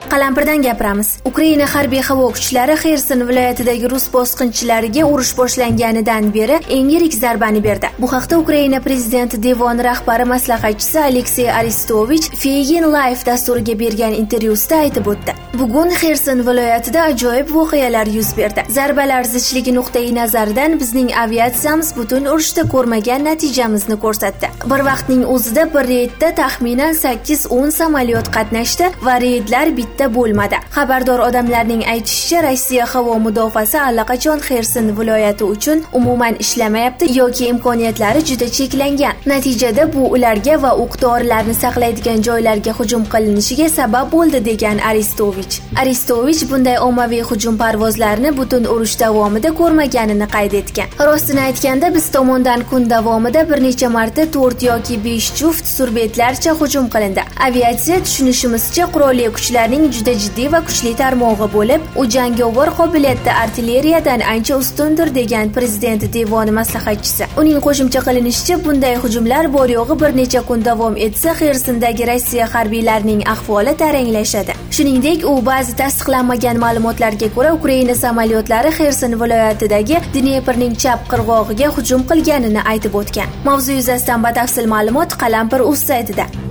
Qalampirdan gapiramiz. Ukraina harbiy havo kuchlari Xerson viloyatidagi rus bosqinchilariga urush boshlanganidan beri eng yirik zarbani berdi. Bu haqda Ukraina prezidenti devoni rahbari maslahatchisi Aleksey Arestovich Feygin Live dasturiga bergan intervyusida aytib o'tdi. Bugun Xerson viloyatida ajoyib voqealar yuz berdi. Zarbalar zichligi nuqtai nazaridan bizning aviatsiyamiz butun urushda ko'rmagan natijamizni ko'rsatdi. Bir vaqtning o'zida bir reydda taxminan 8-10 samolyot qatnashdi va reydlar bitta bo'lmadi. Xabardor odamlarning aytishicha, Rossiya havo mudofaasi allaqachon Xerson viloyati uchun umuman ishlamayapti yoki imkoniyatlari juda cheklangan. Natijada bu ularga va o'q-dorilarni saqlaydigan joylarga hujum qilinishiga sabab bo'ldi degan Arestovich bunday ommaviy hujum parvozlarini butun urush davomida ko'rmaganini qayd etgan. Rostini aytganda, biz tomondan kun davomida bir necha marta 4 yoki 5 juft surbetlarcha hujum qilindi. Aviatsiya tushunishimizcha qurolli kuchlarning juda jiddiy va kuchli tarmog'i bo'lib, u jangovar qobiliyatda artilleriyadan ancha ustundir degan prezident devoni maslahatchisi. Uning qo'shimcha qilinishicha, bunday hujumlar bor yo'g'i bir necha kun davom etsa, Xersondagi Rossiya harbiylarining ahvoli taranglashadi. Shuningdek, u ba'zi tasdiqlanmagan ma'lumotlarga ko'ra Ukraina samolyotlari Xerson viloyatidagi Dneprning chap qirg'og'iga hujum qilganini aytib o'tgan. Mavzu yuzasidan batafsil ma'lumot Qalampir.uz saytida.